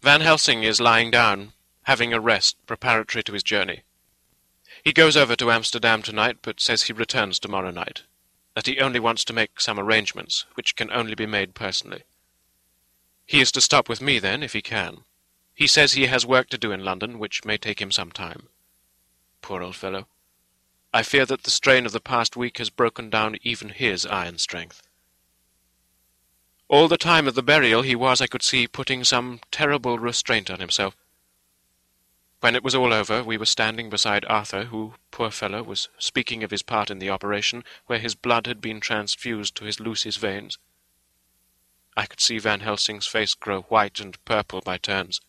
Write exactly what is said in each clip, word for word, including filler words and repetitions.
Van Helsing is lying down, having a rest preparatory to his journey. He goes over to Amsterdam tonight, but says he returns tomorrow night, that he only wants to make some arrangements, which can only be made personally. He is to stop with me then, if he can. He says he has work to do in London, which may take him some time. Poor old fellow. I fear that the strain of the past week has broken down even his iron strength. All the time of the burial he was, I could see, putting some terrible restraint on himself. When it was all over, we were standing beside Arthur, who, poor fellow, was speaking of his part in the operation, where his blood had been transfused to his Lucy's veins. I could see Van Helsing's face grow white and purple by turns.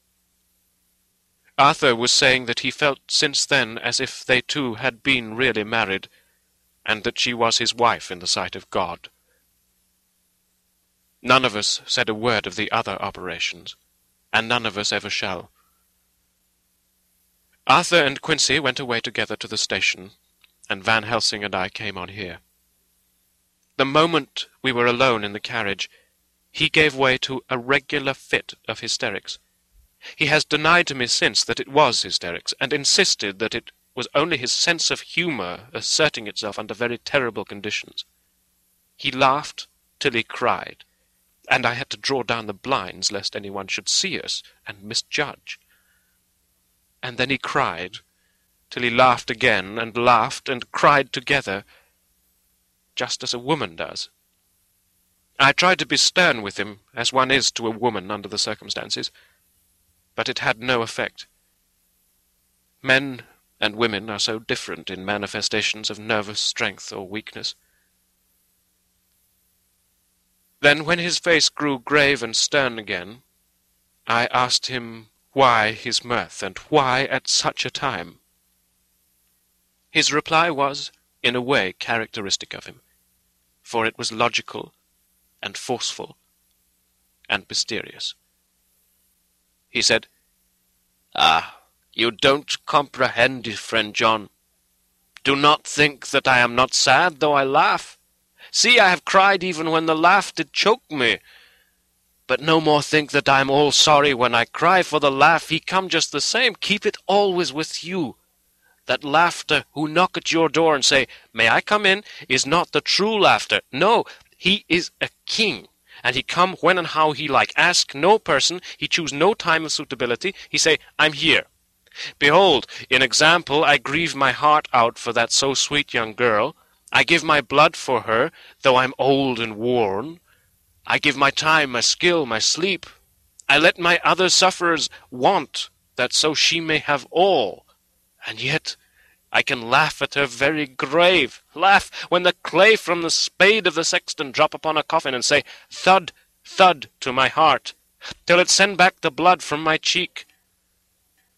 Arthur was saying that he felt since then as if they two had been really married, and that she was his wife in the sight of God. None of us said a word of the other operations, and none of us ever shall. Arthur and Quincy went away together to the station, and Van Helsing and I came on here. The moment we were alone in the carriage, he gave way to a regular fit of hysterics. He has denied to me since that it was hysterics, and insisted that it was only his sense of humour asserting itself under very terrible conditions. He laughed till he cried, and I had to draw down the blinds lest anyone should see us and misjudge. And then he cried, till he laughed again, and laughed and cried together, just as a woman does. I tried to be stern with him, as one is to a woman under the circumstances, but it had no effect. Men and women are so different in manifestations of nervous strength or weakness. Then, when his face grew grave and stern again, I asked him why his mirth, and why at such a time. His reply was, in a way, characteristic of him, for it was logical and forceful and mysterious. He said, "Ah, you don't comprehend, friend John. Do not think that I am not sad, though I laugh. See, I have cried even when the laugh did choke me. But no more think that I am all sorry when I cry, for the laugh he come just the same. Keep it always with you. That laughter who knock at your door and say, 'May I come in?' is not the true laughter. No, he is a king, and he come when and how he like. Ask no person, he choose no time of suitability. He say, 'I'm here.' Behold, in example, I grieve my heart out for that so sweet young girl. I give my blood for her, though I'm old and worn. I give my time, my skill, my sleep. I let my other sufferers want, that so she may have all. And yet I can laugh at her very grave, laugh when the clay from the spade of the sexton drop upon a coffin, and say, thud, thud, to my heart, till it send back the blood from my cheek.